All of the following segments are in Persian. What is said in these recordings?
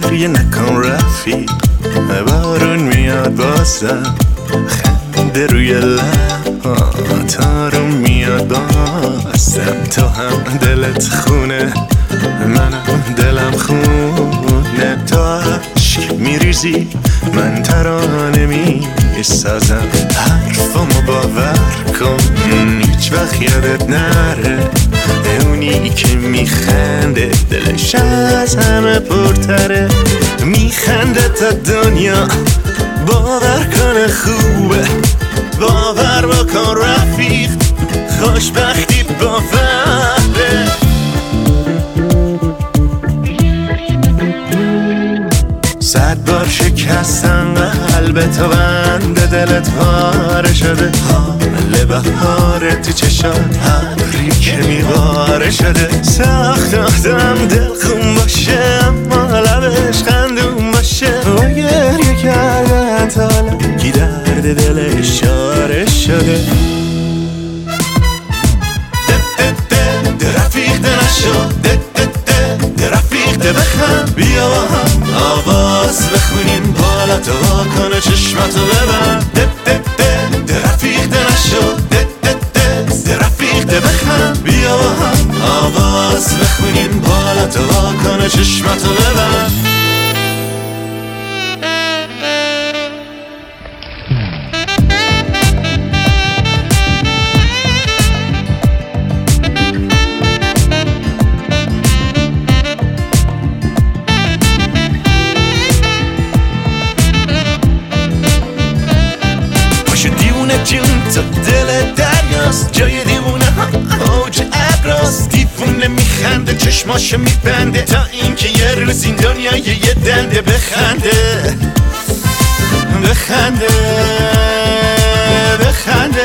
گریه نکن رفیق، بارون میاد بازم، خنده روی لب تارون میاد بازم. تو هم دلت خونه، منم دلم خونه، تو عشق میریزی من ترانه میسازم. حرفامو باور کن هیچ وقت یادت نره، اونی که میخنده دلش از همه پرتره. میخنده تا دنیا باور کنه خوبه، باور بکن رفیق خوشبختی باوره. صد بار شکستن قلب تو، بند دلت پاره شده، حال بهار تو چشات ابری که میباره شده. سخت آدم دل خون باشه اما لبش خندون باشه، و گریه کردن تا حالا کی درد دلش چاره شده. رفیق ده نشو، رفیق ده بخند، بیا با هم آواز بخونیم، بالا تو واکنه چشمتو ببند. رفیق ده نشو، رفیق ده بخند، بیا با هم آواز بخونیم، بالا تو واکنه چشمتو ببند. جون تو دل دریاست، جای دیوونه ها اوج ابراست. دیوونه میخنده چشماشو میبنده، تا اینکه یه روز این دنیا یه دنده بخنده. بخنده بخنده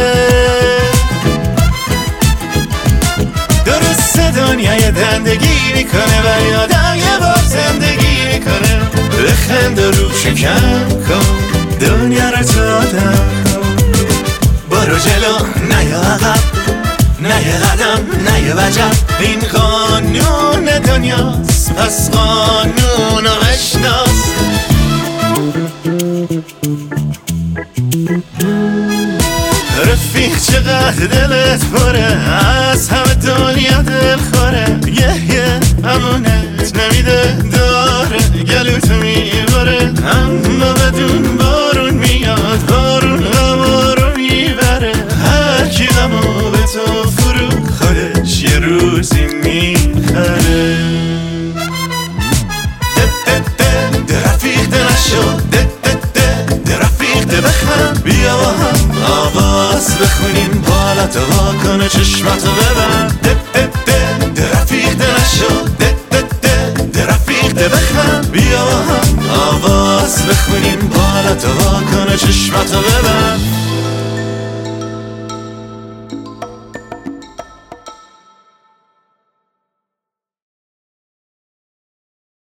درست دنیا یه دنده گیری کنه و یادم یه بار زندگی میکنه. بخنده رو شکم کن دنیا رو تو آدم کن، برو جلو نه یا عقب، نه یه قدم نه یه وجب. این قانون دنیاست پس قانون رو بشناس. رفیق چقدر دلت پره، از همه دنیا دل خوره. یه امونت نمیده داره، گلوتو میباره اما بدون بارون میاد، بارون غمارو میبره. هر کی غمو به تو فرو خودش یه روزی میخره. رفیق ده نشو، رفیق ده بخند، بیا با هم آواز بخونیم، بالا تو واکنه چشمتو ببند. رفیق ده نشو، رفیق ده بخند، بیا با هم آواز بخونیم، بالا تو واکنه چشمتو ببند.